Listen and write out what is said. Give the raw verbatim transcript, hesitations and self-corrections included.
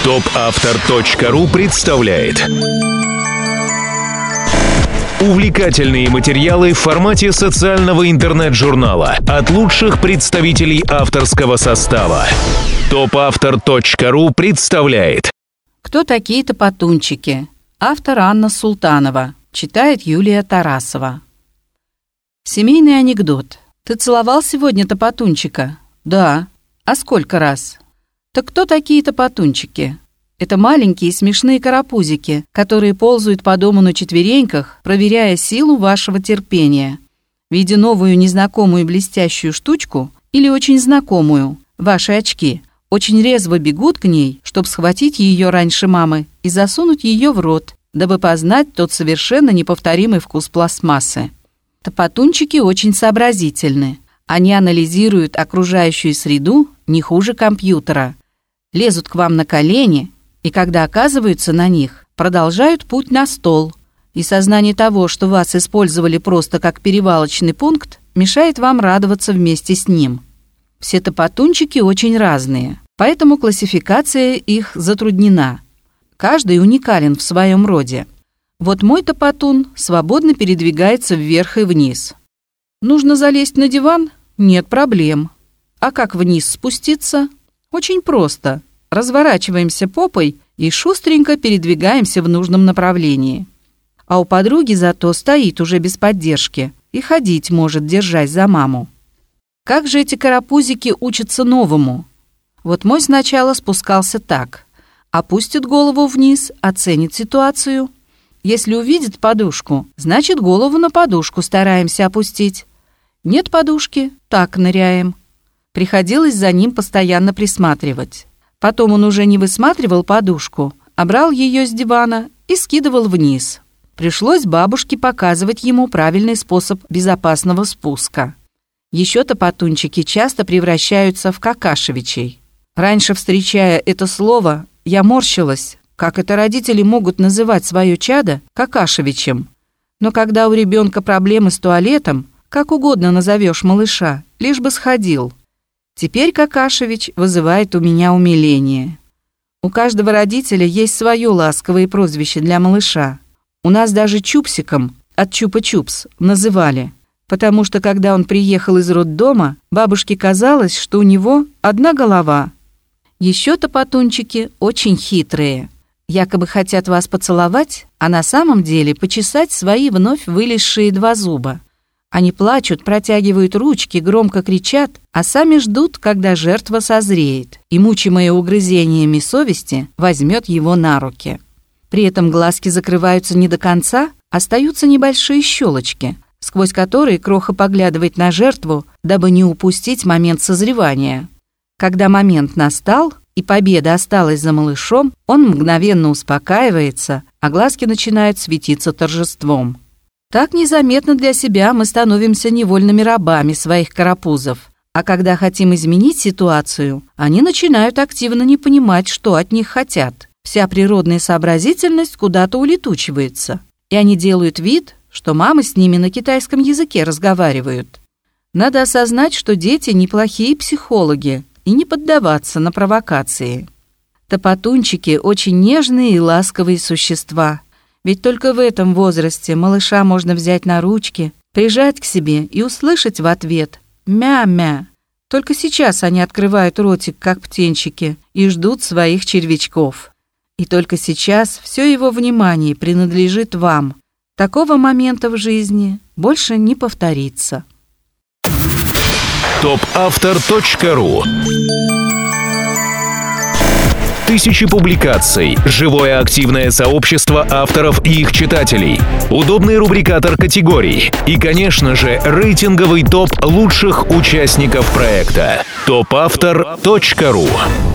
топ автор точка ру представляет увлекательные материалы в формате социального интернет-журнала от лучших представителей авторского состава. топ автор точка ру представляет «Кто такие топотунчики?» Автор Анна Султанова. Читает Юлия Тарасова. Семейный анекдот. «Ты целовал сегодня топотунчика?» «Да». «А сколько раз?» «Так кто такие топотунчики?» Это маленькие смешные карапузики, которые ползают по дому на четвереньках, проверяя силу вашего терпения. Видя новую незнакомую блестящую штучку или очень знакомую, ваши очки, очень резво бегут к ней, чтобы схватить ее раньше мамы и засунуть ее в рот, дабы познать тот совершенно неповторимый вкус пластмассы. Топотунчики очень сообразительны. Они анализируют окружающую среду не хуже компьютера. Лезут к вам на колени, и когда оказываются на них, продолжают путь на стол. И сознание того, что вас использовали просто как перевалочный пункт, мешает вам радоваться вместе с ним. Все топотунчики очень разные, поэтому классификация их затруднена. Каждый уникален в своем роде. Вот мой топотун свободно передвигается вверх и вниз. Нужно залезть на диван? Нет проблем. А как вниз спуститься? Очень просто. Разворачиваемся попой и шустренько передвигаемся в нужном направлении. А у подруги зато стоит уже без поддержки и ходить может, держась за маму. Как же эти карапузики учатся новому? Вот мой сначала спускался так. Опустит голову вниз, оценит ситуацию. Если увидит подушку, значит, голову на подушку стараемся опустить. Нет подушки, так ныряем. Приходилось за ним постоянно присматривать. Потом он уже не высматривал подушку, а брал ее с дивана и скидывал вниз. Пришлось бабушке показывать ему правильный способ безопасного спуска. Еще топотунчики часто превращаются в какашевичей. Раньше, встречая это слово, я морщилась, как это родители могут называть свое чадо какашевичем. Но когда у ребенка проблемы с туалетом, как угодно назовешь малыша, лишь бы сходил. Теперь какашевич вызывает у меня умиление. У каждого родителя есть свое ласковое прозвище для малыша. У нас даже чупсиком от чупа-чупс называли, потому что когда он приехал из роддома, бабушке казалось, что у него одна голова. Еще топотунчики очень хитрые. Якобы хотят вас поцеловать, а на самом деле почесать свои вновь вылезшие два зуба. Они плачут, протягивают ручки, громко кричат, а сами ждут, когда жертва созреет и, мучимая угрызениями совести, возьмет его на руки. При этом глазки закрываются не до конца, остаются небольшие щелочки, сквозь которые кроха поглядывает на жертву, дабы не упустить момент созревания. Когда момент настал и победа осталась за малышом, он мгновенно успокаивается, а глазки начинают светиться торжеством. Так незаметно для себя мы становимся невольными рабами своих карапузов. А когда хотим изменить ситуацию, они начинают активно не понимать, что от них хотят. Вся природная сообразительность куда-то улетучивается. И они делают вид, что мамы с ними на китайском языке разговаривают. Надо осознать, что дети неплохие психологи, и не поддаваться на провокации. Топотунчики очень нежные и ласковые существа. Ведь только в этом возрасте малыша можно взять на ручки, прижать к себе и услышать в ответ «мя-мя». Только сейчас они открывают ротик, как птенчики, и ждут своих червячков. И только сейчас все его внимание принадлежит вам. Такого момента в жизни больше не повторится. топ автор точка ру. Тысячи публикаций, живое активное сообщество авторов и их читателей, удобный рубрикатор категорий и, конечно же, рейтинговый топ лучших участников проекта. топ автор точка ру.